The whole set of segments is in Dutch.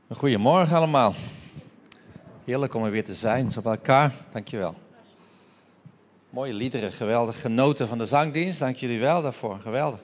Goedemorgen allemaal. Heerlijk om er weer te zijn, zo bij elkaar. Dankjewel. Mooie liederen, geweldig. Genoten van de zangdienst, dank jullie wel daarvoor. Geweldig.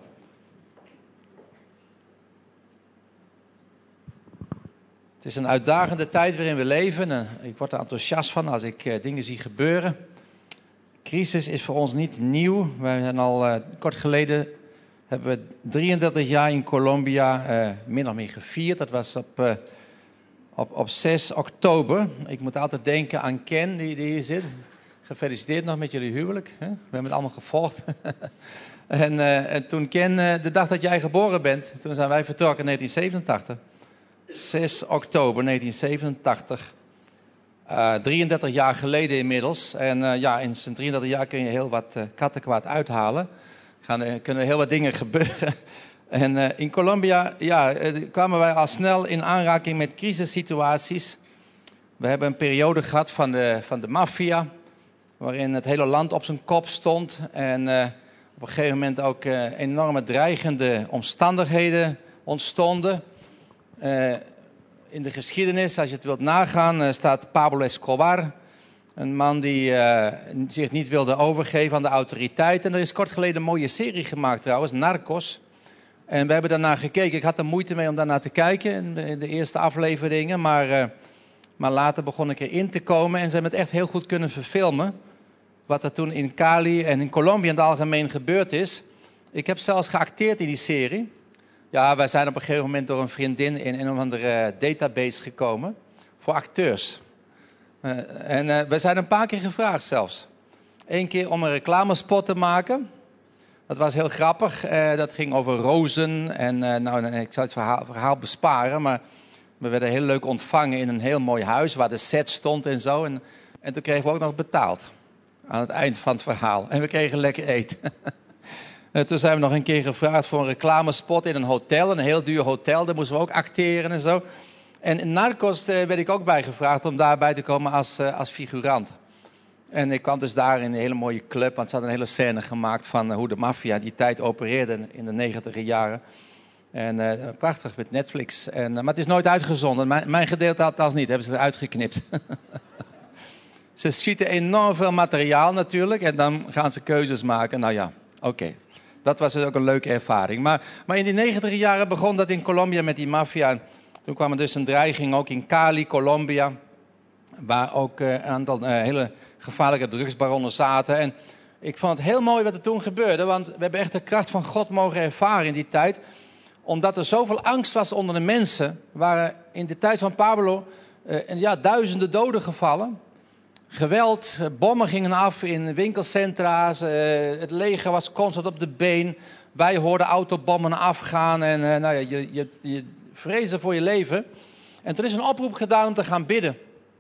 Het is een uitdagende tijd waarin we leven. En ik word er enthousiast van als ik dingen zie gebeuren. Crisis is voor ons niet nieuw. We zijn al kort geleden, hebben we 33 jaar in Colombia min of meer gevierd. Dat was op 6 oktober. Ik moet altijd denken aan Ken, die hier zit. Gefeliciteerd nog met jullie huwelijk. Hè? We hebben het allemaal gevolgd. en toen Ken, de dag dat jij geboren bent, toen zijn wij vertrokken in 1987. 6 oktober 1987. 33 jaar geleden inmiddels. En in zijn 33 jaar kun je heel wat kattenkwaad uithalen. Kunnen heel wat dingen gebeuren. En in Colombia kwamen wij al snel in aanraking met crisissituaties. We hebben een periode gehad van de maffia, waarin het hele land op zijn kop stond. En op een gegeven moment ook enorme dreigende omstandigheden ontstonden. In de geschiedenis, als je het wilt nagaan, staat Pablo Escobar. Een man die zich niet wilde overgeven aan de autoriteiten. En er is kort geleden een mooie serie gemaakt trouwens, Narcos. En we hebben daarna gekeken. Ik had er moeite mee om daarnaar te kijken in de eerste afleveringen. Maar later begon ik erin te komen. En ze hebben het echt heel goed kunnen verfilmen. Wat er toen in Cali en in Colombia in het algemeen gebeurd is. Ik heb zelfs geacteerd in die serie. Ja, wij zijn op een gegeven moment door een vriendin in een of andere database gekomen. Voor acteurs. We zijn een paar keer gevraagd zelfs. Eén keer om een reclamespot te maken. Dat was heel grappig. Dat ging over rozen. Ik zou het verhaal besparen. Maar we werden heel leuk ontvangen in een heel mooi huis. Waar de set stond en zo. En toen kregen we ook nog betaald. Aan het eind van het verhaal. En we kregen lekker eten. En toen zijn we nog een keer gevraagd voor een reclamespot in een hotel. Een heel duur hotel. Daar moesten we ook acteren en zo. En in Narcos werd ik ook bij gevraagd om daarbij te komen als figurant. En ik kwam dus daar in een hele mooie club. Want ze hadden een hele scène gemaakt van hoe de maffia die tijd opereerde in de 90e jaren. En prachtig met Netflix. Maar het is nooit uitgezonden. Mijn gedeelte althans niet. Hebben ze eruit geknipt. Ze schieten enorm veel materiaal natuurlijk. En dan gaan ze keuzes maken. Nou ja, oké. Dat was dus ook een leuke ervaring. Maar in die 90 jaren begon dat in Colombia met die maffia. Toen kwam er dus een dreiging ook in Cali, Colombia. Waar ook een aantal hele gevaarlijke drugsbaronnen zaten. En ik vond het heel mooi wat er toen gebeurde. Want we hebben echt de kracht van God mogen ervaren in die tijd. Omdat er zoveel angst was onder de mensen. Waren in de tijd van Pablo duizenden doden gevallen. Geweld, bommen gingen af in winkelcentra's. Het leger was constant op de been. Wij hoorden autobommen afgaan. En je vreesde voor je leven. En toen is een oproep gedaan om te gaan bidden.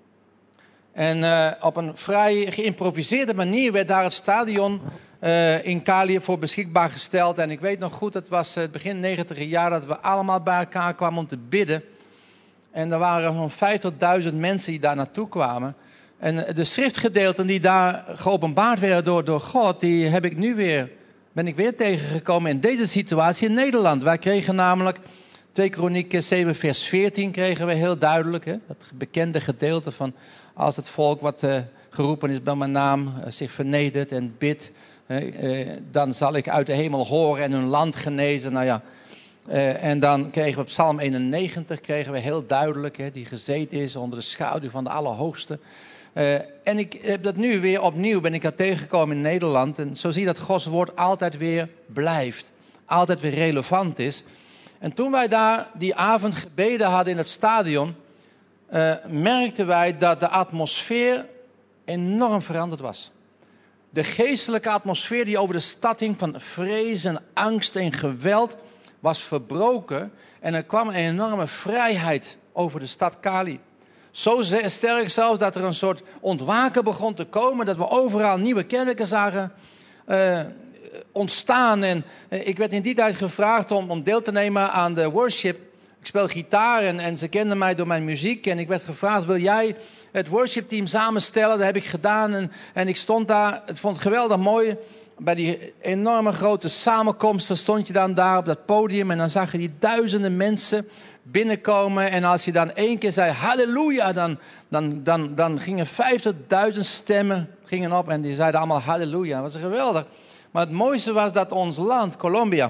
En op een vrij geïmproviseerde manier werd daar het stadion in Cali voor beschikbaar gesteld. En ik weet nog goed, het was het begin 90 jaar dat we allemaal bij elkaar kwamen om te bidden. En er waren zo'n 50.000 mensen die daar naartoe kwamen. En de schriftgedeelten die daar geopenbaard werden door God, die ben ik weer tegengekomen in deze situatie in Nederland. Wij kregen namelijk 2 Kronieken 7 vers 14 kregen we heel duidelijk. Hè? Dat bekende gedeelte van als het volk wat geroepen is bij mijn naam zich vernedert en bidt. Dan zal ik uit de hemel horen en hun land genezen. Nou ja. En dan kregen we op Psalm 91 kregen we heel duidelijk. Hè, die gezeten is onder de schaduw van de Allerhoogste. En ik heb dat nu weer opnieuw ben ik er tegengekomen in Nederland. En zo zie je dat Gods woord altijd weer blijft. Altijd weer relevant is. En toen wij daar die avond gebeden hadden in het stadion, merkten wij dat de atmosfeer enorm veranderd was. De geestelijke atmosfeer die over de stad hing van vrees en angst en geweld was verbroken. En er kwam een enorme vrijheid over de stad Cali. Zo sterk zelfs dat er een soort ontwaken begon te komen. Dat we overal nieuwe kerken zagen ontstaan. En ik werd in die tijd gevraagd om deel te nemen aan de worship. Ik speel gitaar en ze kenden mij door mijn muziek. En ik werd gevraagd, wil jij het worshipteam samenstellen? Dat heb ik gedaan. En ik stond daar, het vond ik geweldig mooi. Bij die enorme grote samenkomsten stond je dan daar op dat podium. En dan zag je die duizenden mensen binnenkomen. En als hij dan 1 keer zei halleluja, dan gingen 50.000 stemmen gingen op. En die zeiden allemaal halleluja. Dat was geweldig. Maar het mooiste was dat ons land, Colombia,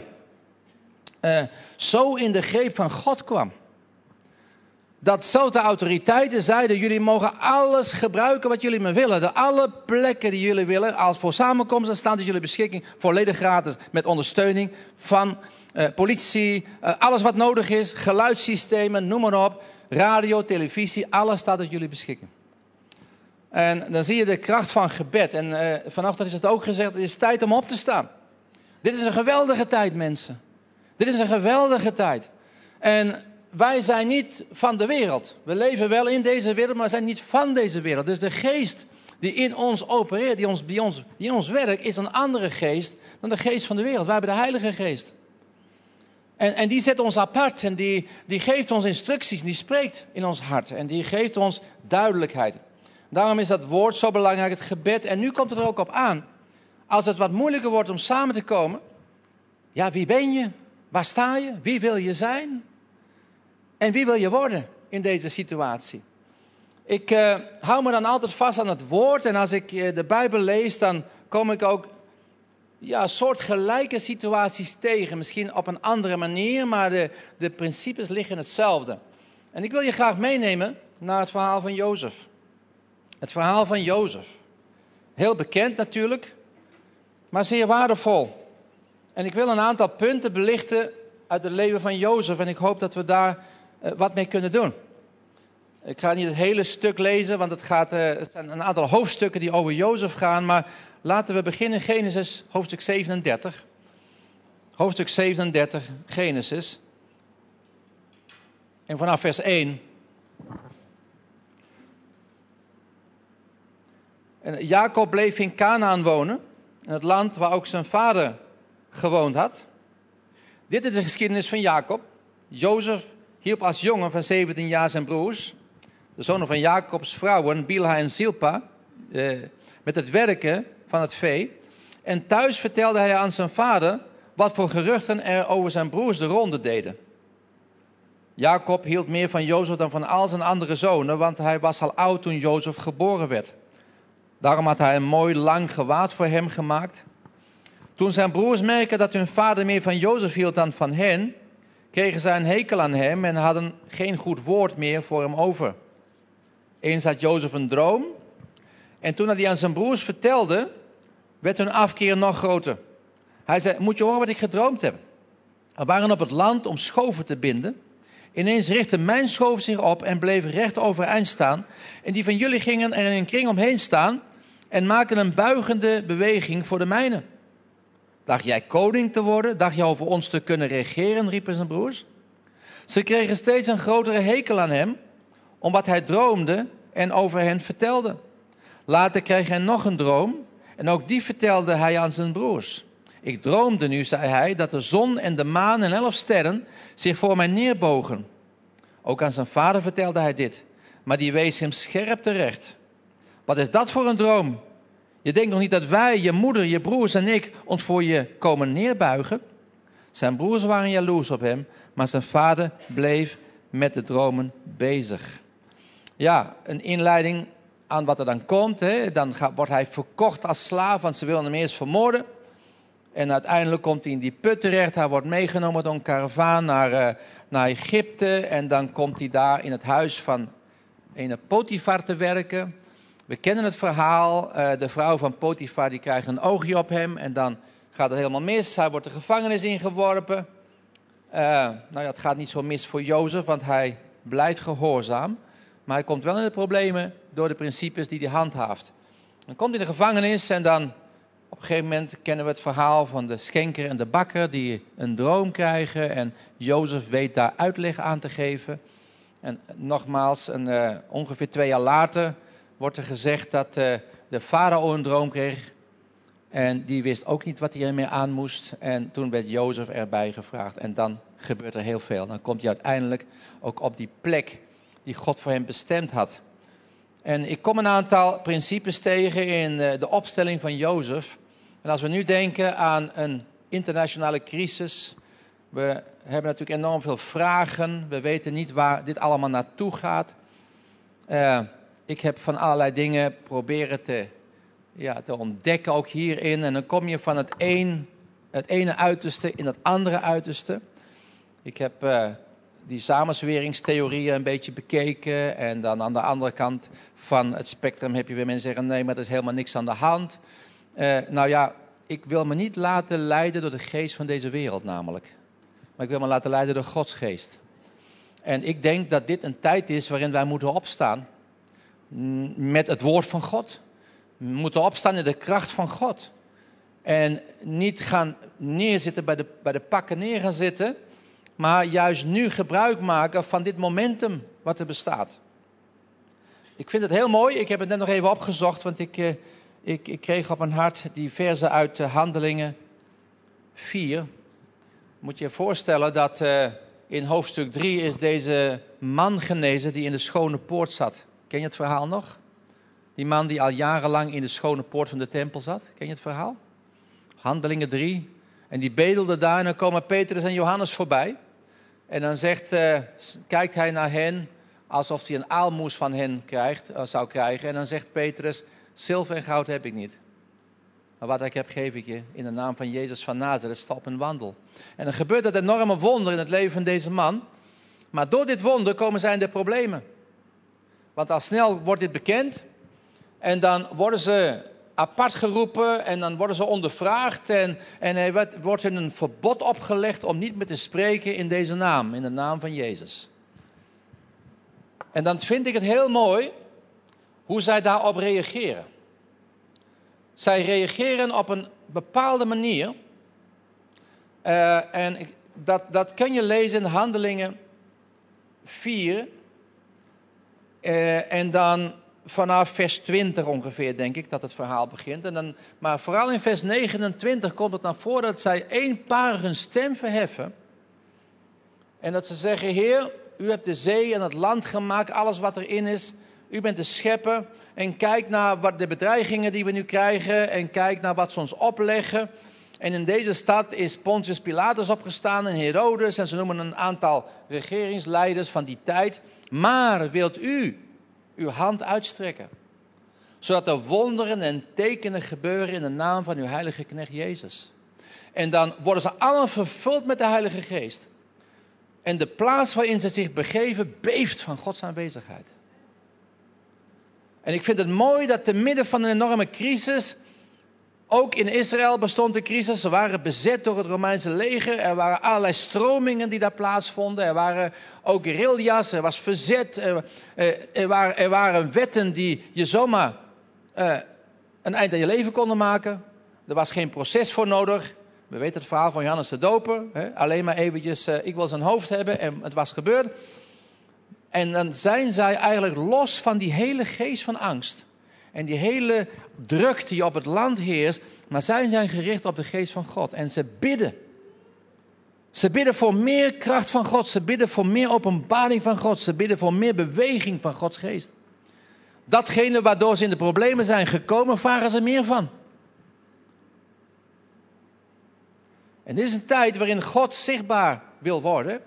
zo in de greep van God kwam. Dat zelfs de autoriteiten zeiden, jullie mogen alles gebruiken wat jullie maar willen. Alle plekken die jullie willen, als voor samenkomsten, staan tot jullie beschikking. Volledig gratis, met ondersteuning van politie. Alles wat nodig is, geluidssystemen, noem maar op. Radio, televisie, alles staat tot jullie beschikking. En dan zie je de kracht van gebed. En vanochtend is het ook gezegd, het is tijd om op te staan. Dit is een geweldige tijd, mensen. Dit is een geweldige tijd. En wij zijn niet van de wereld. We leven wel in deze wereld, maar we zijn niet van deze wereld. Dus de geest die in ons opereert, die in ons werkt, is een andere geest dan de geest van de wereld. Wij hebben de Heilige Geest. En die zet ons apart en die geeft ons instructies, die spreekt in ons hart. En die geeft ons duidelijkheid. Daarom is dat woord zo belangrijk, het gebed. En nu komt het er ook op aan. Als het wat moeilijker wordt om samen te komen. Ja, wie ben je? Waar sta je? Wie wil je zijn? En wie wil je worden in deze situatie? Ik hou me dan altijd vast aan het woord. En als ik de Bijbel lees, dan kom ik ook soortgelijke situaties tegen. Misschien op een andere manier, maar de principes liggen hetzelfde. En ik wil je graag meenemen naar het verhaal van Jozef. Het verhaal van Jozef. Heel bekend natuurlijk, maar zeer waardevol. En ik wil een aantal punten belichten uit het leven van Jozef. En ik hoop dat we daar wat mee kunnen doen. Ik ga niet het hele stuk lezen, want het zijn een aantal hoofdstukken die over Jozef gaan. Maar laten we beginnen in Genesis, hoofdstuk 37. Hoofdstuk 37, Genesis. En vanaf vers 1. En Jacob bleef in Kanaan wonen, in het land waar ook zijn vader gewoond had. Dit is de geschiedenis van Jacob. Jozef hielp als jongen van 17 jaar zijn broers, de zonen van Jacobs vrouwen, Bilha en Zilpa, met het werken van het vee. En thuis vertelde hij aan zijn vader wat voor geruchten er over zijn broers de ronde deden. Jacob hield meer van Jozef dan van al zijn andere zonen, want hij was al oud toen Jozef geboren werd. Daarom had hij een mooi lang gewaad voor hem gemaakt. Toen zijn broers merkten dat hun vader meer van Jozef hield dan van hen, kregen zij een hekel aan hem en hadden geen goed woord meer voor hem over. Eens had Jozef een droom en toen hij die aan zijn broers vertelde, werd hun afkeer nog groter. Hij zei, moet je horen wat ik gedroomd heb. We waren op het land om schoven te binden. Ineens richtte mijn schoof zich op en bleef recht overeind staan. En die van jullie gingen er in een kring omheen staan en maakten een buigende beweging voor de mijne. Dacht jij koning te worden? Dacht je over ons te kunnen regeren? Riepen zijn broers. Ze kregen steeds een grotere hekel aan hem, om wat hij droomde en over hen vertelde. Later kreeg hij nog een droom en ook die vertelde hij aan zijn broers. Ik droomde nu, zei hij, dat de zon en de maan en 11 sterren zich voor mij neerbogen. Ook aan zijn vader vertelde hij dit, maar die wees hem scherp terecht. Wat is dat voor een droom? Je denkt nog niet dat wij, je moeder, je broers en ik ons voor je komen neerbuigen? Zijn broers waren jaloers op hem, maar zijn vader bleef met de dromen bezig. Ja, een inleiding aan wat er dan komt. Dan wordt hij verkocht als slaaf, want ze willen hem eerst vermoorden. En uiteindelijk komt hij in die put terecht. Hij wordt meegenomen door een karavaan naar Egypte. En dan komt hij daar in het huis van een Potifar te werken. We kennen het verhaal. De vrouw van Potifar die krijgt een oogje op hem. En dan gaat het helemaal mis. Hij wordt de gevangenis ingeworpen. Het gaat niet zo mis voor Jozef, want hij blijft gehoorzaam. Maar hij komt wel in de problemen door de principes die hij handhaaft. Dan komt hij in de gevangenis en dan op een gegeven moment kennen we het verhaal van de schenker en de bakker die een droom krijgen. En Jozef weet daar uitleg aan te geven. En nogmaals, ongeveer 2 jaar later wordt er gezegd dat de farao een droom kreeg. En die wist ook niet wat hij ermee aan moest. En toen werd Jozef erbij gevraagd. En dan gebeurt er heel veel. Dan komt hij uiteindelijk ook op die plek die God voor hem bestemd had. En ik kom een aantal principes tegen in de opstelling van Jozef. En als we nu denken aan een internationale crisis. We hebben natuurlijk enorm veel vragen. We weten niet waar dit allemaal naartoe gaat. Ik heb van allerlei dingen proberen te ontdekken, ook hierin. En dan kom je van het ene uiterste in het andere uiterste. Ik heb die samenzweringstheorieën een beetje bekeken. En dan aan de andere kant van het spectrum heb je weer mensen zeggen, nee, maar er is helemaal niks aan de hand. Ik wil me niet laten leiden door de geest van deze wereld namelijk. Maar ik wil me laten leiden door Gods geest. En ik denk dat dit een tijd is waarin wij moeten opstaan met het woord van God. We moeten opstaan in de kracht van God. En niet gaan neerzitten bij de pakken neer gaan zitten. Maar juist nu gebruik maken van dit momentum wat er bestaat. Ik vind het heel mooi. Ik heb het net nog even opgezocht. Want ik kreeg op mijn hart die verzen uit Handelingen 4. Moet je je voorstellen dat in hoofdstuk 3 is deze man genezen die in de schone poort zat. Ken je het verhaal nog? Die man die al jarenlang in de schone poort van de tempel zat. Ken je het verhaal? Handelingen 3. En die bedelde daar en dan komen Petrus en Johannes voorbij. En dan kijkt hij naar hen alsof hij een aalmoes van hen zou krijgen. En dan zegt Petrus, zilver en goud heb ik niet. Maar wat ik heb, geef ik je. In de naam van Jezus van Nazareth, sta op en wandel. En dan gebeurt dat enorme wonder in het leven van deze man. Maar door dit wonder zijn er problemen. Want al snel wordt dit bekend. En dan worden ze apart geroepen en dan worden ze ondervraagd. En er wordt hun een verbod opgelegd om niet meer te spreken in deze naam. In de naam van Jezus. En dan vind ik het heel mooi hoe zij daarop reageren. Zij reageren op een bepaalde manier. Dat kun je lezen in Handelingen 4. En dan vanaf vers 20 ongeveer, denk ik, dat het verhaal begint. Maar vooral in vers 29 komt het naar voren dat zij eenparig hun stem verheffen. En dat ze zeggen, Heer, u hebt de zee en het land gemaakt, alles wat erin is. U bent de schepper. En kijk naar wat de bedreigingen die we nu krijgen. En kijk naar wat ze ons opleggen. En in deze stad is Pontius Pilatus opgestaan en Herodes. En ze noemen een aantal regeringsleiders van die tijd. Maar wilt u uw hand uitstrekken? Zodat er wonderen en tekenen gebeuren in de naam van uw heilige knecht Jezus. En dan worden ze allemaal vervuld met de Heilige Geest. En de plaats waarin ze zich begeven beeft van Gods aanwezigheid. En ik vind het mooi dat te midden van een enorme crisis, ook in Israël bestond een crisis. Ze waren bezet door het Romeinse leger. Er waren allerlei stromingen die daar plaatsvonden. Er waren ook guerrilla's, er was verzet. Er waren wetten die je zomaar een eind aan je leven konden maken. Er was geen proces voor nodig. We weten het verhaal van Johannes de Doper. Alleen maar eventjes, ik wil zijn hoofd hebben en het was gebeurd. En dan zijn zij eigenlijk los van die hele geest van angst. En die hele druk die op het land heerst. Maar zij zijn gericht op de geest van God. En ze bidden. Ze bidden voor meer kracht van God. Ze bidden voor meer openbaring van God. Ze bidden voor meer beweging van Gods geest. Datgene waardoor ze in de problemen zijn gekomen, vragen ze meer van. En dit is een tijd waarin God zichtbaar wil worden.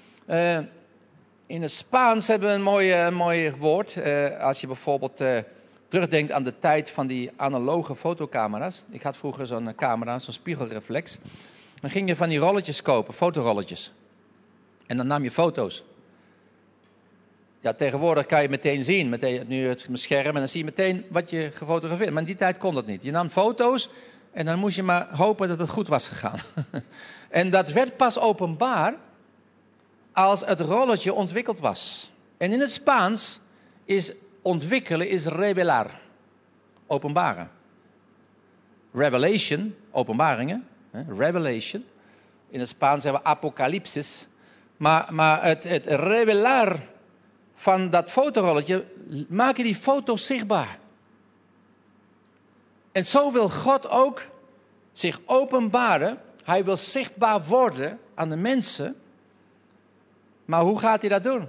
In het Spaans hebben we een mooi woord. Als je bijvoorbeeld terugdenkt aan de tijd van die analoge fotocamera's. Ik had vroeger zo'n camera, zo'n spiegelreflex. Dan ging je van die rolletjes kopen, fotorolletjes. En dan nam je foto's. Ja, tegenwoordig kan je meteen zien, nu het scherm, en dan zie je meteen wat je gefotografeerd. Maar in die tijd kon dat niet. Je nam foto's en dan moest je maar hopen dat het goed was gegaan. En dat werd pas openbaar als het rolletje ontwikkeld was. En in het Spaans is ontwikkelen is revelar. Openbaren. Revelation, openbaringen. Revelation. In het Spaans hebben we apocalypsis. Maar het revelar van dat fotorolletje, maak je die foto's zichtbaar. En zo wil God ook zich openbaren. Hij wil zichtbaar worden aan de mensen. Maar hoe gaat hij dat doen?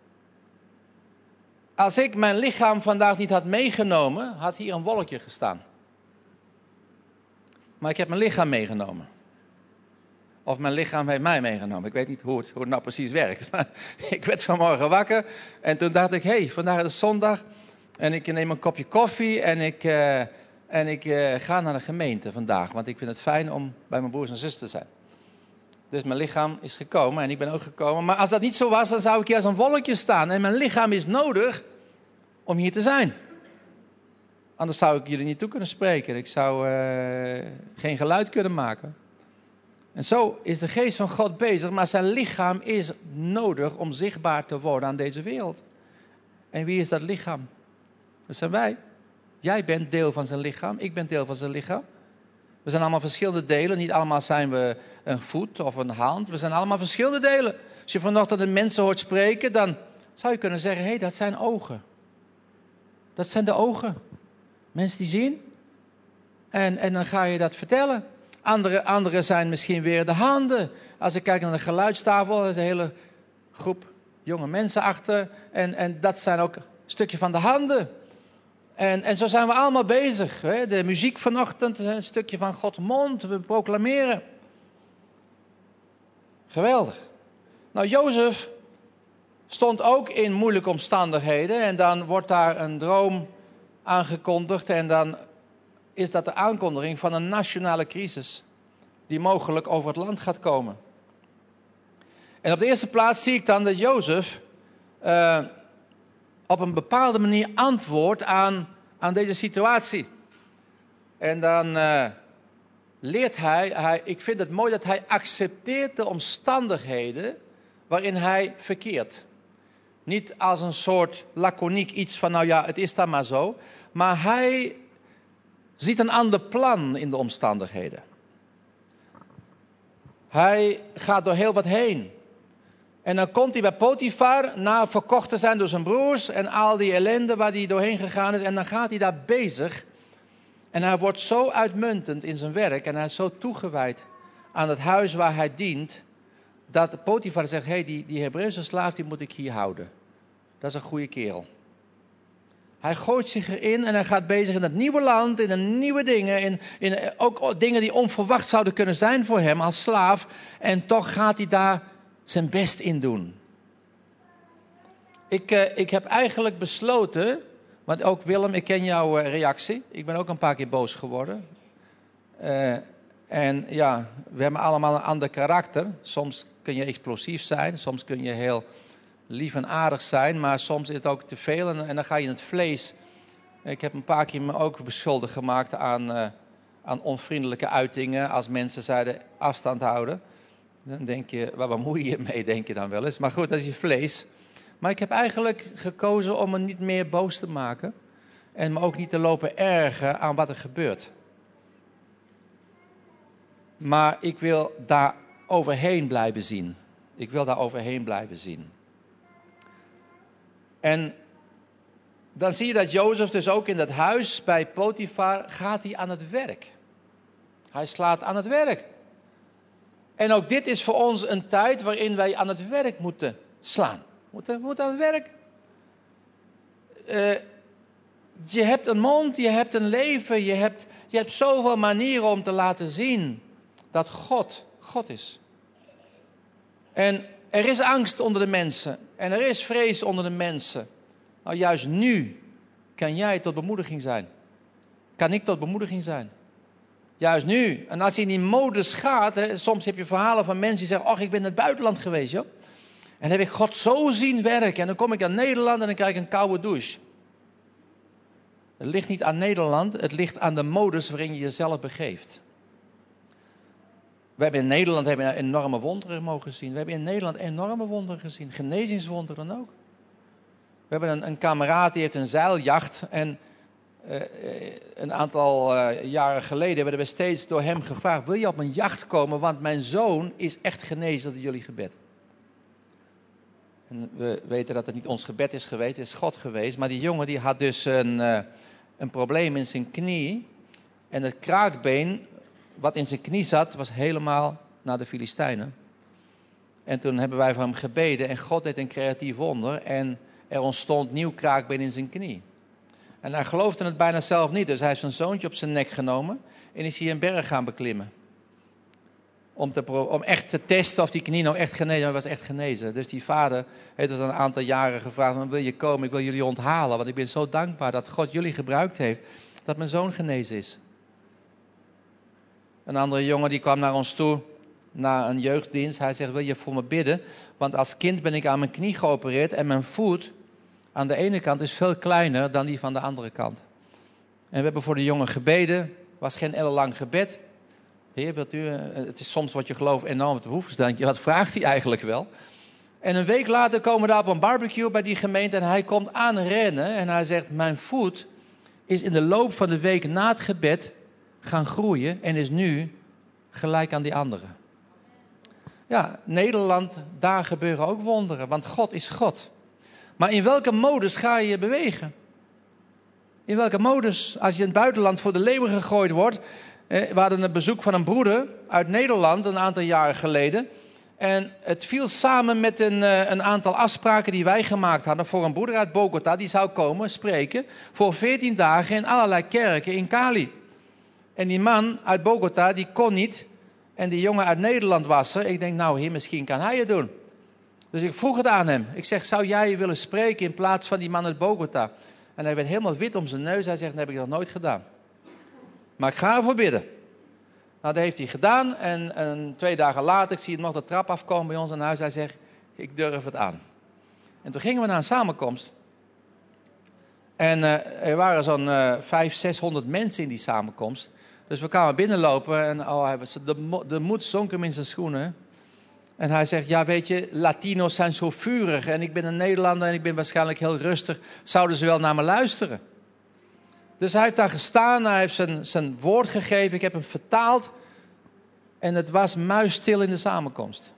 Als ik mijn lichaam vandaag niet had meegenomen, had hier een wolkje gestaan. Maar ik heb mijn lichaam meegenomen. of mijn lichaam heeft mij meegenomen. Ik weet niet hoe het nou precies werkt. Maar ik werd vanmorgen wakker en toen dacht ik, vandaag is zondag en ik neem een kopje koffie en ik ga naar de gemeente vandaag. Want ik vind het fijn om bij mijn broers en zussen te zijn. Dus mijn lichaam is gekomen en ik ben ook gekomen. Maar als dat niet zo was, dan zou ik hier als een wolkje staan. En mijn lichaam is nodig om hier te zijn. Anders zou ik jullie niet toe kunnen spreken. Ik zou geen geluid kunnen maken. En zo is de geest van God bezig. Maar zijn lichaam is nodig om zichtbaar te worden aan deze wereld. En wie is dat lichaam? Dat zijn wij. Jij bent deel van zijn lichaam. Ik ben deel van zijn lichaam. We zijn allemaal verschillende delen. Niet allemaal zijn we een voet of een hand. We zijn allemaal verschillende delen. Als je vanochtend de mensen hoort spreken, dan zou je kunnen zeggen, dat zijn ogen. Dat zijn de ogen. Mensen die zien. En dan ga je dat vertellen. Andere zijn misschien weer de handen. Als ik kijk naar de geluidstafel, er is een hele groep jonge mensen achter. En dat zijn ook een stukje van de handen. En zo zijn we allemaal bezig. Hè? De muziek vanochtend, een stukje van Gods mond. We proclameren. Geweldig. Nou, Jozef stond ook in moeilijke omstandigheden. En dan wordt daar een droom aangekondigd. En dan is dat de aankondiging van een nationale crisis. Die mogelijk over het land gaat komen. En op de eerste plaats zie ik dan dat Jozef op een bepaalde manier antwoordt aan deze situatie. En dan leert hij, ik vind het mooi dat hij accepteert de omstandigheden waarin hij verkeert. Niet als een soort laconiek iets van, het is dan maar zo. Maar hij ziet een ander plan in de omstandigheden. Hij gaat door heel wat heen. En dan komt hij bij Potifar, na verkocht te zijn door zijn broers en al die ellende waar hij doorheen gegaan is. En dan gaat hij daar bezig. En hij wordt zo uitmuntend in zijn werk en hij is zo toegewijd aan het huis waar hij dient, dat Potifar zegt, die Hebreeuwse slaaf die moet ik hier houden. Dat is een goede kerel. Hij gooit zich erin en hij gaat bezig in het nieuwe land, in de nieuwe dingen. In ook dingen die onverwacht zouden kunnen zijn voor hem als slaaf. En toch gaat hij daar zijn best in doen. Ik heb eigenlijk besloten, want ook Willem, ik ken jouw reactie. Ik ben ook een paar keer boos geworden. En ja, we hebben allemaal een ander karakter. Soms kun je explosief zijn, soms kun je heel lief en aardig zijn, maar soms is het ook te veel en dan ga je in het vlees. Ik heb een paar keer me ook beschuldigd gemaakt aan onvriendelijke uitingen. Als mensen zeiden afstand houden, dan denk je, waar bemoei je je mee, denk je dan wel eens. Maar goed, dat is je vlees. Maar ik heb eigenlijk gekozen om me niet meer boos te maken en me ook niet te lopen ergeren aan wat er gebeurt. Maar ik wil daar overheen blijven zien. Ik wil daar overheen blijven zien. En dan zie je dat Jozef dus ook in dat huis bij Potifar gaat hij aan het werk. Hij slaat aan het werk. En ook dit is voor ons een tijd waarin wij aan het werk moeten slaan. We moeten aan het werk. Je hebt een mond, je hebt een leven, je hebt zoveel manieren om te laten zien dat God is. En er is angst onder de mensen. En er is vrees onder de mensen. Nou, juist nu kan jij tot bemoediging zijn. Kan ik tot bemoediging zijn. Juist nu. En als je in die modus gaat, soms heb je verhalen van mensen die zeggen, ik ben in het buitenland geweest, joh. En dan heb ik God zo zien werken. En dan kom ik naar Nederland en dan krijg ik een koude douche. Het ligt niet aan Nederland, het ligt aan de modus waarin je jezelf begeeft. We hebben in Nederland enorme wonderen mogen zien. We hebben in Nederland enorme wonderen gezien. Genezingswonderen ook. We hebben een kameraad die heeft een zeiljacht. En een aantal jaren geleden werden we steeds door hem gevraagd, wil je op een jacht komen? Want mijn zoon is echt genezen door jullie gebed. En we weten dat het niet ons gebed is geweest, het is God geweest. Maar die jongen die had dus een probleem in zijn knie. En het kraakbeen wat in zijn knie zat, was helemaal naar de Filistijnen. En toen hebben wij voor hem gebeden en God deed een creatief wonder. En er ontstond nieuw kraakbeen in zijn knie. En hij geloofde het bijna zelf niet. Dus hij heeft zijn zoontje op zijn nek genomen en is hij een berg gaan beklimmen. om echt te testen of die knie nou echt genezen. Maar hij was echt genezen. Dus die vader heeft ons een aantal jaren gevraagd: wil je komen? Ik wil jullie onthalen. Want ik ben zo dankbaar dat God jullie gebruikt heeft. Dat mijn zoon genezen is. Een andere jongen die kwam naar ons toe. Na een jeugddienst. Hij zegt: wil je voor me bidden? Want als kind ben ik aan mijn knie geopereerd. En mijn voet aan de ene kant is veel kleiner dan die van de andere kant. En we hebben voor de jongen gebeden. Het was geen ellenlang gebed. Heer, wilt u, het is soms wordt je geloof enorm te behoeven staan. Wat vraagt hij eigenlijk wel? En een week later komen we daar op een barbecue bij die gemeente. En hij komt aanrennen. En hij zegt: mijn voet is in de loop van de week na het gebed gaan groeien. En is nu gelijk aan die anderen. Ja, Nederland, daar gebeuren ook wonderen. Want God is God. Maar in welke modus ga je je bewegen? In welke modus? Als je in het buitenland voor de leeuwen gegooid wordt. We hadden een bezoek van een broeder uit Nederland een aantal jaren geleden. En het viel samen met een aantal afspraken die wij gemaakt hadden voor een broeder uit Bogota. Die zou komen spreken voor 14 dagen in allerlei kerken in Cali. En die man uit Bogota die kon niet. En die jongen uit Nederland was er. Ik denk, nou heer, misschien kan hij het doen. Dus ik vroeg het aan hem. Ik zeg: zou jij willen spreken in plaats van die man uit Bogota? En hij werd helemaal wit om zijn neus. Hij zegt: dat heb ik nog nooit gedaan. Maar ik ga ervoor bidden. Nou, dat heeft hij gedaan. En 2 dagen later, ik zie hem nog de trap afkomen bij ons in huis. Hij zegt: ik durf het aan. En toen gingen we naar een samenkomst. En er waren zo'n 500-600 mensen in die samenkomst. Dus we kwamen binnenlopen en de moed zonk hem in zijn schoenen. En hij zegt: ja, weet je, Latino's zijn zo vurig. En ik ben een Nederlander en ik ben waarschijnlijk heel rustig. Zouden ze wel naar me luisteren? Dus hij heeft daar gestaan, hij heeft zijn woord gegeven. Ik heb hem vertaald. En het was muisstil in de samenkomst.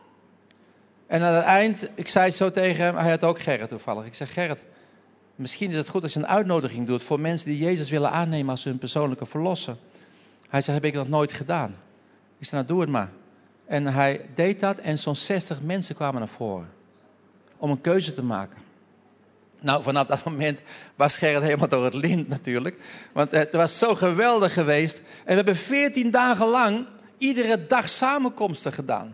En aan het eind, ik zei het zo tegen hem, hij had ook Gerrit toevallig. Ik zeg: Gerrit, misschien is het goed als je een uitnodiging doet voor mensen die Jezus willen aannemen als hun persoonlijke verlosser. Hij zegt: heb ik nog nooit gedaan. Ik zeg: nou, doe het maar. En hij deed dat en zo'n 60 mensen kwamen naar voren. Om een keuze te maken. Nou, vanaf dat moment was Gerrit helemaal door het lint natuurlijk. Want het was zo geweldig geweest. En we hebben 14 dagen lang iedere dag samenkomsten gedaan.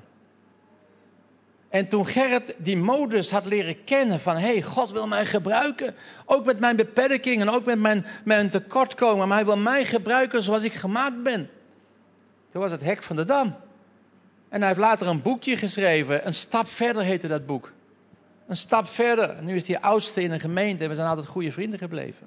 En toen Gerrit die modus had leren kennen van: hey, God wil mij gebruiken. Ook met mijn beperkingen, ook met mijn tekortkomen. Maar hij wil mij gebruiken zoals ik gemaakt ben. Toen was het hek van de dam. En hij heeft later een boekje geschreven. Een stap verder heette dat boek. Een stap verder. Nu is hij oudste in een gemeente en we zijn altijd goede vrienden gebleven.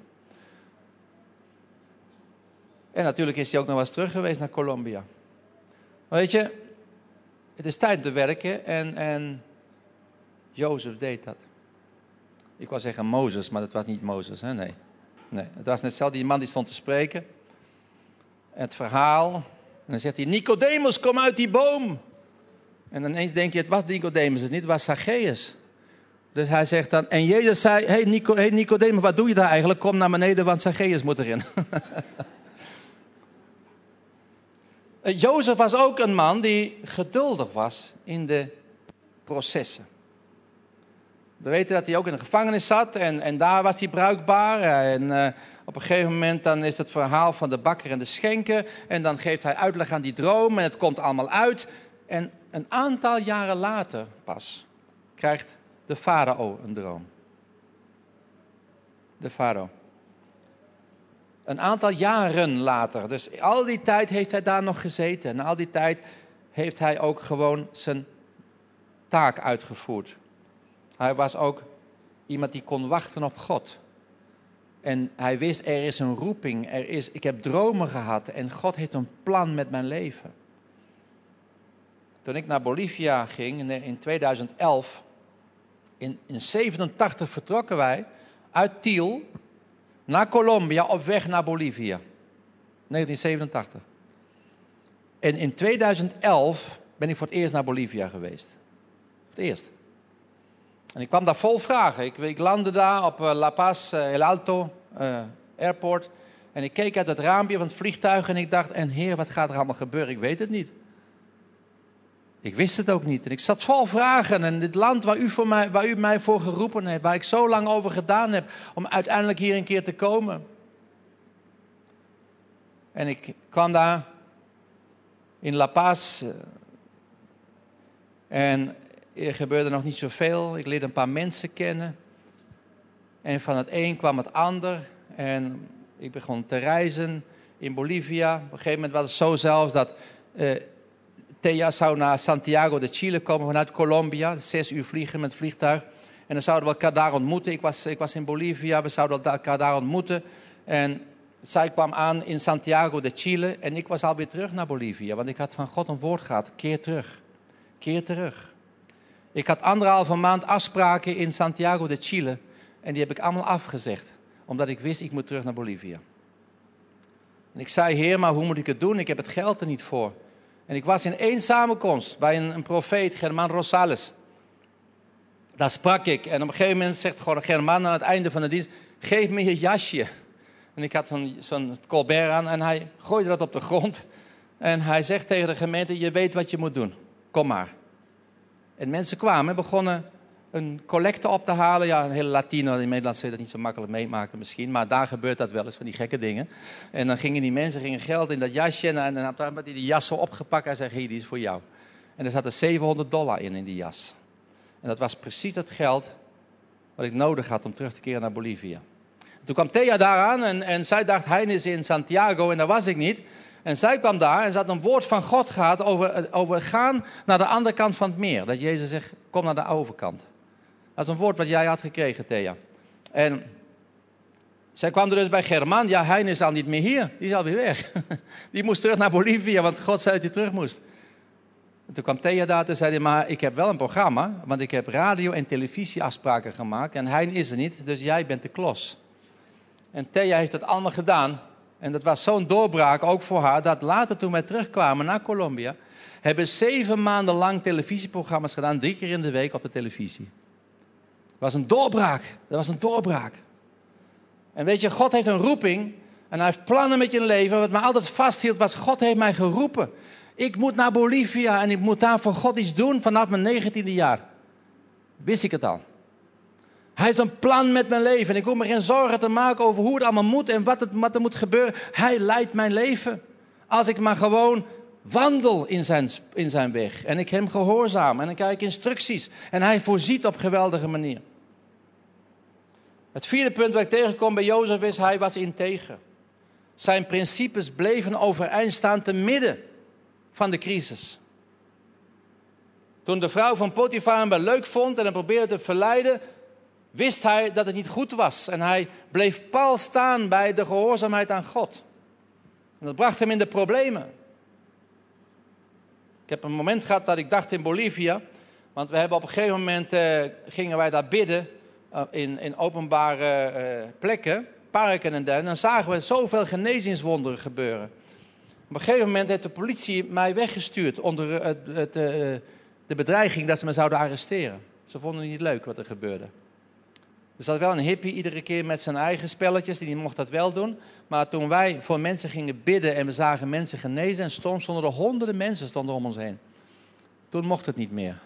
En natuurlijk is hij ook nog wel eens terug geweest naar Colombia. Maar weet je, het is tijd te werken en Jozef deed dat. Ik wou zeggen Mozes, maar dat was niet Mozes, hè? Nee. Het was net zo, die man die stond te spreken. Het verhaal. En dan zegt hij: Nicodemus, kom uit die boom. En dan ineens denk je: het was Nicodemus, het niet, het was Zacchaeus. Dus hij zegt dan, en Jezus zei: hey Nicodemus, wat doe je daar eigenlijk? Kom naar beneden, want Zacchaeus moet erin. Jozef was ook een man die geduldig was in de processen. We weten dat hij ook in de gevangenis zat en daar was hij bruikbaar. En op een gegeven moment dan is het verhaal van de bakker en de schenker. En dan geeft hij uitleg aan die droom en het komt allemaal uit. En een aantal jaren later pas krijgt de farao een droom. De farao. Een aantal jaren later. Dus al die tijd heeft hij daar nog gezeten. En al die tijd heeft hij ook gewoon zijn taak uitgevoerd. Hij was ook iemand die kon wachten op God. En hij wist, er is een roeping. Ik heb dromen gehad en God heeft een plan met mijn leven. Toen ik naar Bolivia ging in 2011... In 1987 vertrokken wij uit Tiel naar Colombia op weg naar Bolivia. 1987. En in 2011 ben ik voor het eerst naar Bolivia geweest. Voor het eerst. En ik kwam daar vol vragen. Ik landde daar op La Paz, El Alto Airport. En ik keek uit het raampje van het vliegtuig en ik dacht: en Heer, wat gaat er allemaal gebeuren? Ik weet het niet. Ik wist het ook niet. En ik zat vol vragen. En dit land waar u mij voor geroepen heeft, waar ik zo lang over gedaan heb, om uiteindelijk hier een keer te komen. En ik kwam daar in La Paz. En er gebeurde nog niet zoveel. Ik leerde een paar mensen kennen. En van het een kwam het ander. En ik begon te reizen in Bolivia. Op een gegeven moment was het zo zelfs dat Thea zou naar Santiago de Chile komen vanuit Colombia. 6 uur vliegen met het vliegtuig. En dan zouden we elkaar daar ontmoeten. Ik was in Bolivia, we zouden elkaar daar ontmoeten. En zij kwam aan in Santiago de Chile. En ik was alweer terug naar Bolivia. Want ik had van God een woord gehad. Keer terug. Keer terug. Ik had 1,5 maand afspraken in Santiago de Chile. En die heb ik allemaal afgezegd. Omdat ik wist, ik moet terug naar Bolivia. En ik zei, Heer, maar hoe moet ik het doen? Ik heb het geld er niet voor. En ik was in 1 samenkomst bij een profeet, Germán Rosales. Daar sprak ik. En op een gegeven moment zegt gewoon Germán aan het einde van de dienst, geef me je jasje. En ik had zo'n colbert aan en hij gooide dat op de grond. En hij zegt tegen de gemeente, je weet wat je moet doen. Kom maar. En mensen kwamen en begonnen een collecte op te halen. Ja, een hele Latino, in Nederland zou je dat niet zo makkelijk meemaken misschien. Maar daar gebeurt dat wel eens, van die gekke dingen. En dan gingen die mensen geld in dat jasje. En dan had hij die jas zo opgepakt. Hij zei, hey, die is voor jou. En er zat er $700 in die jas. En dat was precies het geld wat ik nodig had om terug te keren naar Bolivia. Toen kwam Thea daar aan en zij dacht, hij is in Santiago en daar was ik niet. En zij kwam daar en ze had een woord van God gehad over gaan naar de andere kant van het meer. Dat Jezus zegt, kom naar de overkant. Dat is een woord wat jij had gekregen, Thea. En zij kwam er dus bij Germán. Ja, hij is al niet meer hier. Die is alweer weg. Die moest terug naar Bolivia, want God zei dat hij terug moest. En toen kwam Thea daar en zei hij, maar ik heb wel een programma. Want ik heb radio- en televisieafspraken gemaakt. En hij is er niet, dus jij bent de klos. En Thea heeft dat allemaal gedaan. En dat was zo'n doorbraak ook voor haar, dat later toen wij terugkwamen naar Colombia, hebben 7 maanden lang televisieprogramma's gedaan, 3 keer in de week op de televisie. Dat was een doorbraak. Dat was een doorbraak. En weet je, God heeft een roeping en hij heeft plannen met je leven. Wat mij altijd vasthield was, God heeft mij geroepen. Ik moet naar Bolivia en ik moet daar voor God iets doen vanaf mijn 19e jaar. Wist ik het al. Hij heeft een plan met mijn leven. En ik hoef me geen zorgen te maken over hoe het allemaal moet en wat er moet gebeuren. Hij leidt mijn leven. Als ik maar gewoon wandel in zijn weg. En ik hem gehoorzaam. En dan krijg ik instructies. En hij voorziet op geweldige manier. Het 4e punt wat ik tegenkom bij Jozef is, hij was integer. Zijn principes bleven overeind staan te midden van de crisis. Toen de vrouw van Potifar hem wel leuk vond en hem probeerde te verleiden, wist hij dat het niet goed was. En hij bleef pal staan bij de gehoorzaamheid aan God. En dat bracht hem in de problemen. Ik heb een moment gehad dat ik dacht in Bolivia, want we hebben op een gegeven moment, gingen wij daar bidden in openbare plekken, parken en dergelijke. En dan zagen we zoveel genezingswonderen gebeuren. Op een gegeven moment heeft de politie mij weggestuurd onder de bedreiging dat ze me zouden arresteren. Ze vonden het niet leuk wat er gebeurde. Er zat wel een hippie iedere keer met zijn eigen spelletjes, die mocht dat wel doen. Maar toen wij voor mensen gingen bidden en we zagen mensen genezen, en soms stonden er honderden mensen om ons heen. Toen mocht het niet meer.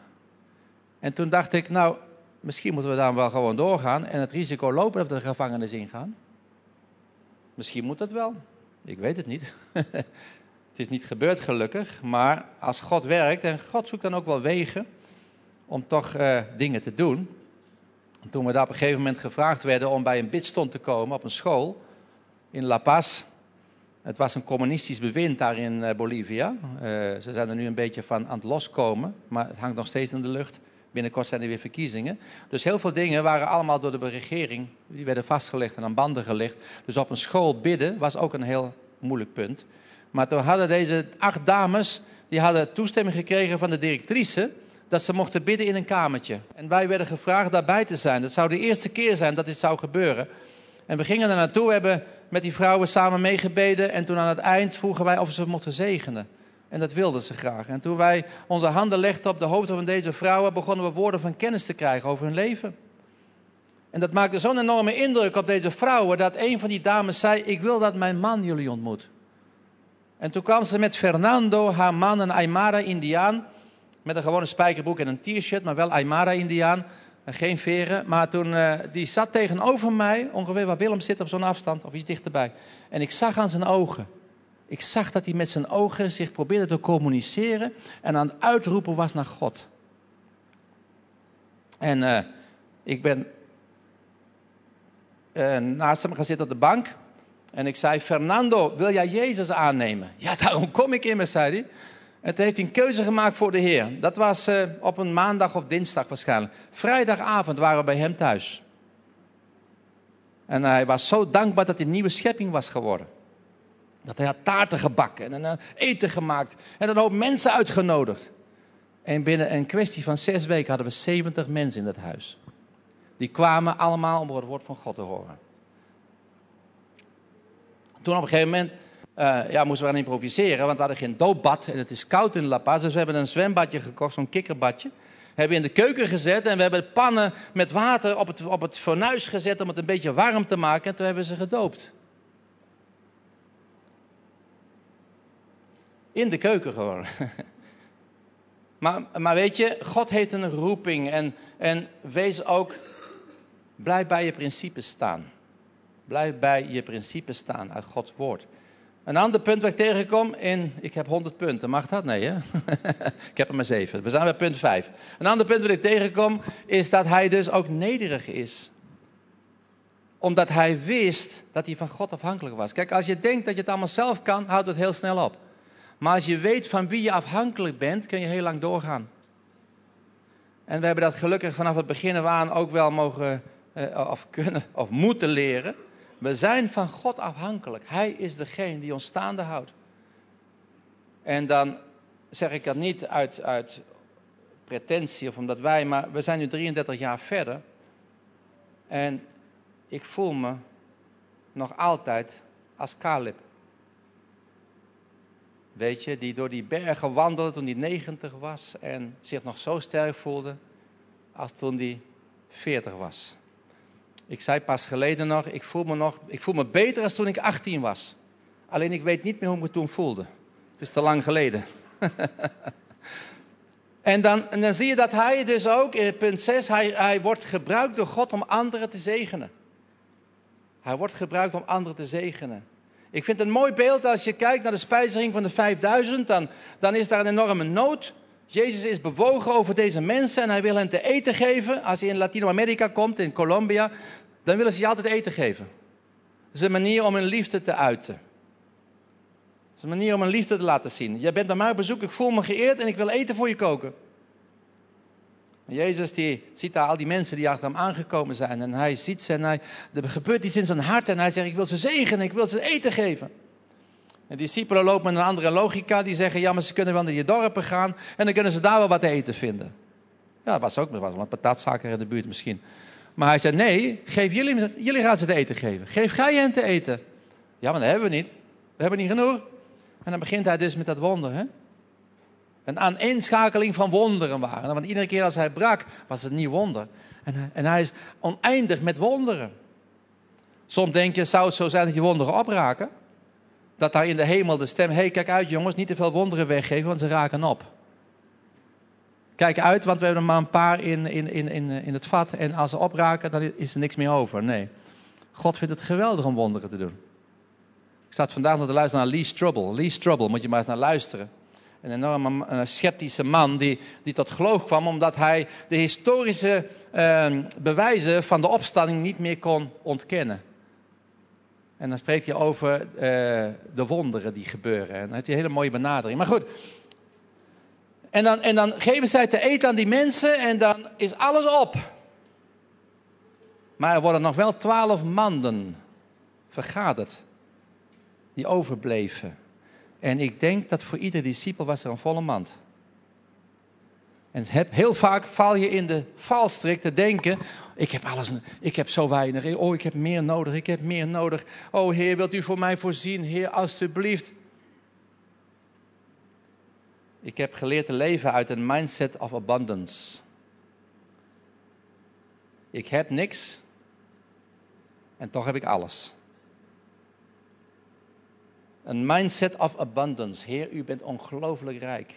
En toen dacht ik, nou, misschien moeten we daar wel gewoon doorgaan en het risico lopen dat we de gevangenis ingaan. Misschien moet dat wel. Ik weet het niet. Het is niet gebeurd gelukkig, maar als God werkt, en God zoekt dan ook wel wegen om toch dingen te doen. Toen we daar op een gegeven moment gevraagd werden om bij een bidstond te komen op een school in La Paz. Het was een communistisch bewind daar in Bolivia. Ze zijn er nu een beetje van aan het loskomen, maar het hangt nog steeds in de lucht. Binnenkort zijn er weer verkiezingen. Dus heel veel dingen waren allemaal door de regering, die werden vastgelegd en aan banden gelegd. Dus op een school bidden was ook een heel moeilijk punt. Maar toen hadden deze 8 dames, die hadden toestemming gekregen van de directrice, dat ze mochten bidden in een kamertje. En wij werden gevraagd daarbij te zijn. Dat zou de eerste keer zijn dat dit zou gebeuren. En we gingen er naartoe, we hebben met die vrouwen samen meegebeden. En toen aan het eind vroegen wij of ze mochten zegenen. En dat wilden ze graag. En toen wij onze handen legden op de hoofden van deze vrouwen, begonnen we woorden van kennis te krijgen over hun leven. En dat maakte zo'n enorme indruk op deze vrouwen, dat een van die dames zei, ik wil dat mijn man jullie ontmoet. En toen kwam ze met Fernando, haar man, een Aymara-Indiaan, met een gewone spijkerbroek en een t-shirt, maar wel Aymara-Indiaan. Geen veren. Maar toen, die zat tegenover mij, ongeveer waar Willem zit op zo'n afstand, of iets dichterbij. En ik zag aan zijn ogen. Ik zag dat hij met zijn ogen zich probeerde te communiceren en aan het uitroepen was naar God. En ik ben naast hem gaan zitten op de bank. En ik zei, Fernando, wil jij Jezus aannemen? Ja, daarom kom ik immers, zei hij. En toen heeft hij een keuze gemaakt voor de Heer. Dat was op een maandag of dinsdag waarschijnlijk. Vrijdagavond waren we bij hem thuis. En hij was zo dankbaar dat hij een nieuwe schepping was geworden. Dat hij had taarten gebakken en eten gemaakt. En een hoop mensen uitgenodigd. En binnen een kwestie van 6 weken hadden we 70 mensen in dat huis. Die kwamen allemaal om het woord van God te horen. Toen op een gegeven moment moesten we gaan improviseren, want we hadden geen doopbad en het is koud in La Paz. Dus we hebben een zwembadje gekocht, zo'n kikkerbadje. Hebben we in de keuken gezet en we hebben pannen met water op het fornuis gezet om het een beetje warm te maken. En toen hebben we ze gedoopt. In de keuken gewoon. Maar weet je, God heeft een roeping en wees ook, blijf bij je principes staan. Blijf bij je principes staan uit Gods woord. Een ander punt waar ik tegenkom ik heb 100 punten, mag dat? Nee, hè? Ik heb er maar 7. We zijn bij punt 5. Een ander punt wat ik tegenkom is dat hij dus ook nederig is. Omdat hij wist dat hij van God afhankelijk was. Kijk, als je denkt dat je het allemaal zelf kan, houdt het heel snel op. Maar als je weet van wie je afhankelijk bent, kun je heel lang doorgaan. En we hebben dat gelukkig vanaf het begin af aan ook wel mogen of kunnen of moeten leren. We zijn van God afhankelijk. Hij is degene die ons staande houdt. En dan zeg ik dat niet uit pretentie of omdat maar we zijn nu 33 jaar verder. En ik voel me nog altijd als Caleb. Weet je, die door die bergen wandelde toen hij 90 was en zich nog zo sterk voelde als toen hij 40 was. Ik zei pas geleden nog, ik voel me beter als toen ik 18 was. Alleen ik weet niet meer hoe ik me toen voelde. Het is te lang geleden. En dan zie je dat hij dus ook, in punt 6, hij wordt gebruikt door God om anderen te zegenen. Hij wordt gebruikt om anderen te zegenen. Ik vind het een mooi beeld als je kijkt naar de spijziging van de 5000, dan is daar een enorme nood. Jezus is bewogen over deze mensen en hij wil hen te eten geven. Als hij in Latino-Amerika komt, in Colombia, dan willen ze je altijd eten geven. Dat is een manier om hun liefde te uiten. Dat is een manier om hun liefde te laten zien. Jij bent bij mij op bezoek, ik voel me geëerd en ik wil eten voor je koken. En Jezus die ziet daar al die mensen die achter hem aangekomen zijn. En hij ziet ze en er gebeurt iets in zijn hart. En hij zegt, ik wil ze zegenen, ik wil ze eten geven. En de discipelen lopen met een andere logica. Die zeggen, ja, maar ze kunnen wel naar je dorpen gaan. En dan kunnen ze daar wel wat te eten vinden. Ja, dat was wel een patatzaker in de buurt misschien. Maar hij zei, nee, jullie gaan ze te eten geven. Geef jij hen te eten. Ja, maar dat hebben we niet. We hebben niet genoeg. En dan begint hij dus met dat wonder, hè. Een aaneenschakeling van wonderen waren. Want iedere keer als hij brak, was het een nieuw wonder. En hij is oneindig met wonderen. Soms denk je, zou het zo zijn dat die wonderen opraken? Dat daar in de hemel de stem, hey, kijk uit jongens, niet te veel wonderen weggeven, want ze raken op. Kijk uit, want we hebben er maar een paar in het vat. En als ze opraken, dan is er niks meer over. Nee. God vindt het geweldig om wonderen te doen. Ik zat vandaag nog te luisteren naar Lee Strobel. Lee Strobel, moet je maar eens naar luisteren. Een enorme sceptische man die tot geloof kwam omdat hij de historische bewijzen van de opstanding niet meer kon ontkennen. En dan spreekt hij over de wonderen die gebeuren. En dan heeft hij een hele mooie benadering. Maar goed. En dan geven zij te eten aan die mensen en dan is alles op. Maar er worden nog wel 12 manden vergaderd die overbleven. En ik denk dat voor ieder discipel was er een volle mand. En heel vaak val je in de valstrik te denken, ik heb zo weinig, oh ik heb meer nodig, oh Heer wilt u voor mij voorzien, Heer alstublieft. Ik heb geleerd te leven uit een mindset of abundance. Ik heb niks en toch heb ik alles. Een mindset of abundance. Heer, u bent ongelooflijk rijk.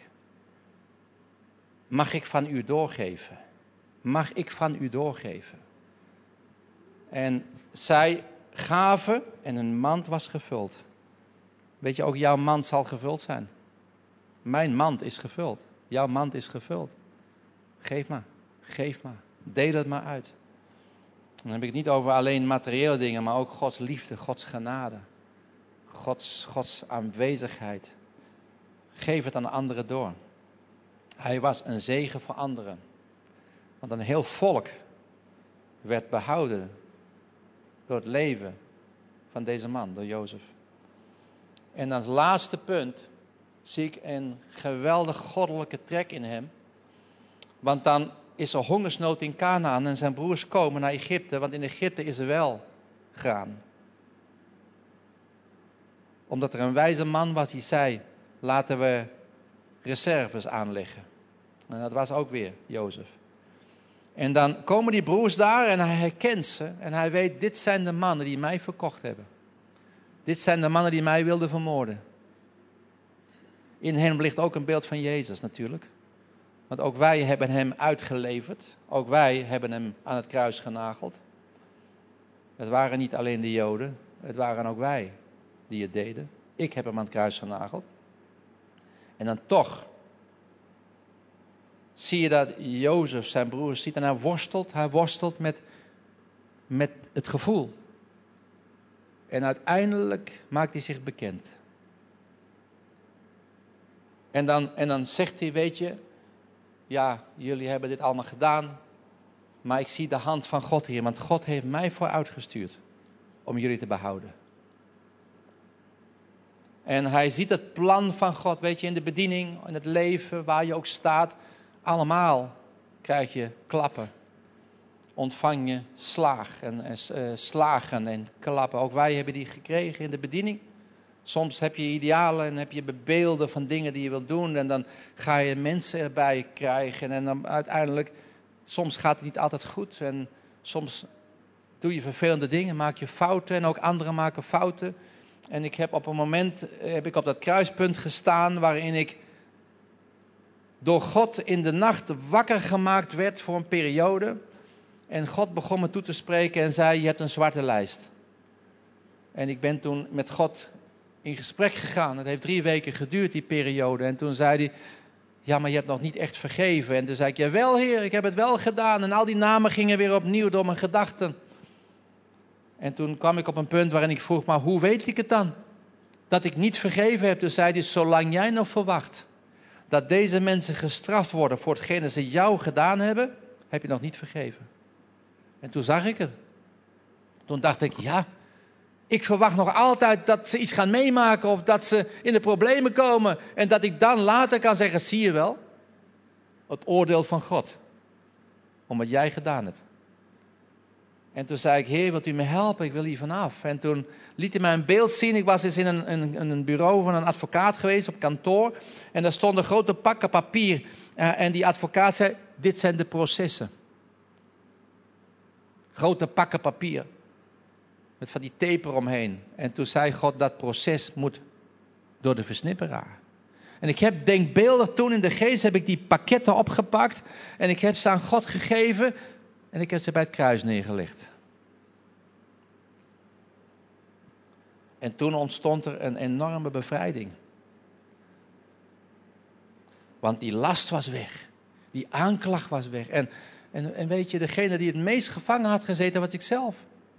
Mag ik van u doorgeven? Mag ik van u doorgeven? En zij gaven en hun mand was gevuld. Weet je, ook jouw mand zal gevuld zijn. Mijn mand is gevuld. Jouw mand is gevuld. Geef maar, geef maar, Deel het maar uit. Dan heb ik het niet over alleen materiële dingen, maar ook Gods liefde, Gods genade. Gods aanwezigheid. Geef het aan anderen door. Hij was een zegen voor anderen. Want een heel volk werd behouden door het leven van deze man, door Jozef. En als laatste punt zie ik een geweldig goddelijke trek in hem. Want dan is er hongersnood in Kanaan en zijn broers komen naar Egypte, want in Egypte is er wel graan. Omdat er een wijze man was die zei, laten we reserves aanleggen. En dat was ook weer Jozef. En dan komen die broers daar en hij herkent ze. En hij weet, dit zijn de mannen die mij verkocht hebben. Dit zijn de mannen die mij wilden vermoorden. In hem ligt ook een beeld van Jezus natuurlijk. Want ook wij hebben hem uitgeleverd. Ook wij hebben hem aan het kruis genageld. Het waren niet alleen de Joden. Het waren ook wij die het deden. Ik heb hem aan het kruis genageld. En dan toch zie je dat Jozef zijn broers ziet en hij worstelt met het gevoel. En uiteindelijk maakt hij zich bekend. En dan zegt hij, weet je, ja, jullie hebben dit allemaal gedaan, maar ik zie de hand van God hier, want God heeft mij vooruitgestuurd om jullie te behouden. En hij ziet het plan van God, weet je, in de bediening, in het leven, waar je ook staat. Allemaal krijg je klappen. Ontvang je slagen en klappen. Ook wij hebben die gekregen in de bediening. Soms heb je idealen en heb je beelden van dingen die je wilt doen. En dan ga je mensen erbij krijgen. En dan uiteindelijk, soms gaat het niet altijd goed. En soms doe je vervelende dingen, maak je fouten. En ook anderen maken fouten. En ik heb op een moment op dat kruispunt gestaan waarin ik door God in de nacht wakker gemaakt werd voor een periode. En God begon me toe te spreken en zei, je hebt een zwarte lijst. En ik ben toen met God in gesprek gegaan. Het heeft 3 weken geduurd, die periode. En toen zei hij, ja, maar je hebt nog niet echt vergeven. En toen zei ik, jawel Heer, ik heb het wel gedaan. En al die namen gingen weer opnieuw door mijn gedachten. En toen kwam ik op een punt waarin ik vroeg, maar hoe weet ik het dan? Dat ik niet vergeven heb. Dus zei hij, zolang jij nog verwacht dat deze mensen gestraft worden voor hetgene ze jou gedaan hebben, heb je nog niet vergeven. En toen zag ik het. Toen dacht ik, ja, ik verwacht nog altijd dat ze iets gaan meemaken of dat ze in de problemen komen. En dat ik dan later kan zeggen, zie je wel, het oordeel van God. Om wat jij gedaan hebt. En toen zei ik, Heer, wilt u me helpen? Ik wil hier vanaf. En toen liet hij mij een beeld zien. Ik was eens in een bureau van een advocaat geweest op kantoor. En daar stonden grote pakken papier. En die advocaat zei, dit zijn de processen. Grote pakken papier. Met van die tape eromheen. En toen zei God, dat proces moet door de versnipperaar. En ik heb denkbeeldig toen in de geest heb ik die pakketten opgepakt. En ik heb ze aan God gegeven. En ik heb ze bij het kruis neergelegd. En toen ontstond er een enorme bevrijding. Want die last was weg. Die aanklacht was weg. En weet je, degene die het meest gevangen had gezeten, was ik zelf.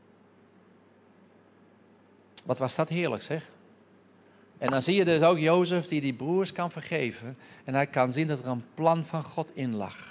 Wat was dat heerlijk, zeg. En dan zie je dus ook Jozef die broers kan vergeven. En hij kan zien dat er een plan van God in lag.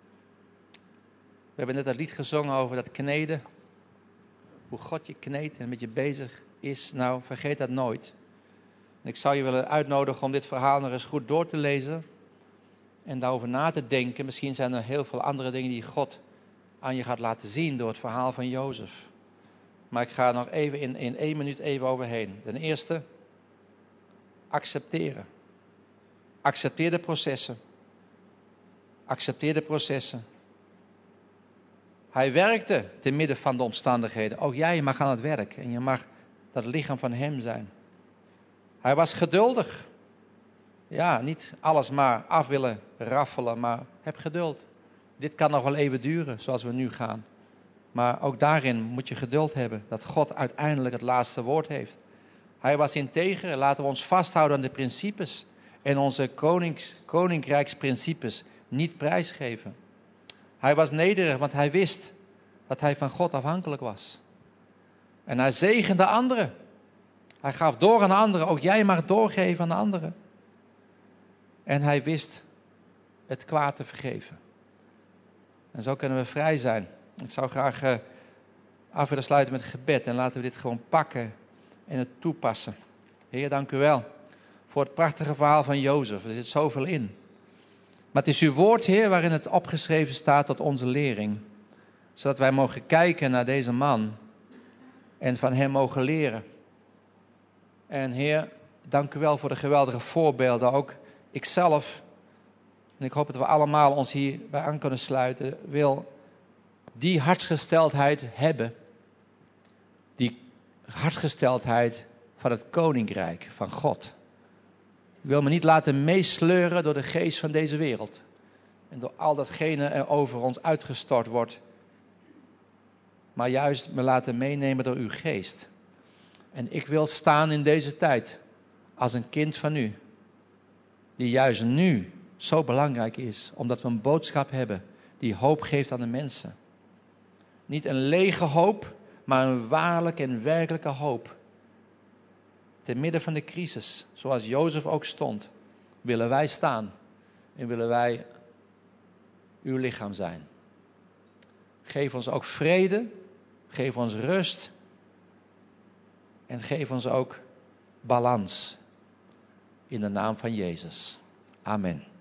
We hebben net dat lied gezongen over dat kneden. Hoe God je kneedt en met je bezig is. Nou, vergeet dat nooit. En ik zou je willen uitnodigen om dit verhaal nog eens goed door te lezen. En daarover na te denken. Misschien zijn er heel veel andere dingen die God aan je gaat laten zien door het verhaal van Jozef. Maar ik ga er nog even in 1 minuut even overheen. Ten eerste, accepteren. Accepteer de processen. Accepteer de processen. Hij werkte te midden van de omstandigheden. Ook jij mag aan het werk en je mag dat lichaam van hem zijn. Hij was geduldig. Ja, niet alles maar af willen raffelen, maar heb geduld. Dit kan nog wel even duren, zoals we nu gaan. Maar ook daarin moet je geduld hebben, dat God uiteindelijk het laatste woord heeft. Hij was integer, laten we ons vasthouden aan de principes en onze koninkrijksprincipes niet prijsgeven. Hij was nederig, want hij wist dat hij van God afhankelijk was. En hij zegende anderen. Hij gaf door aan anderen. Ook jij mag doorgeven aan anderen. En hij wist het kwaad te vergeven. En zo kunnen we vrij zijn. Ik zou graag af willen sluiten met gebed. En laten we dit gewoon pakken en het toepassen. Heer, dank u wel voor het prachtige verhaal van Jozef. Er zit zoveel in. Maar het is uw woord, Heer, waarin het opgeschreven staat tot onze lering. Zodat wij mogen kijken naar deze man en van hem mogen leren. En Heer, dank u wel voor de geweldige voorbeelden. Ook ikzelf, en ik hoop dat we allemaal ons hierbij aan kunnen sluiten, wil die hartsgesteldheid hebben. Die hartsgesteldheid van het koninkrijk van God. Ik wil me niet laten meesleuren door de geest van deze wereld. En door al datgene er over ons uitgestort wordt. Maar juist me laten meenemen door uw geest. En ik wil staan in deze tijd als een kind van u. Die juist nu zo belangrijk is. Omdat we een boodschap hebben die hoop geeft aan de mensen. Niet een lege hoop, maar een waarlijke en werkelijke hoop. Te midden van de crisis, zoals Jozef ook stond, willen wij staan en willen wij uw lichaam zijn. Geef ons ook vrede, geef ons rust en geef ons ook balans in de naam van Jezus. Amen.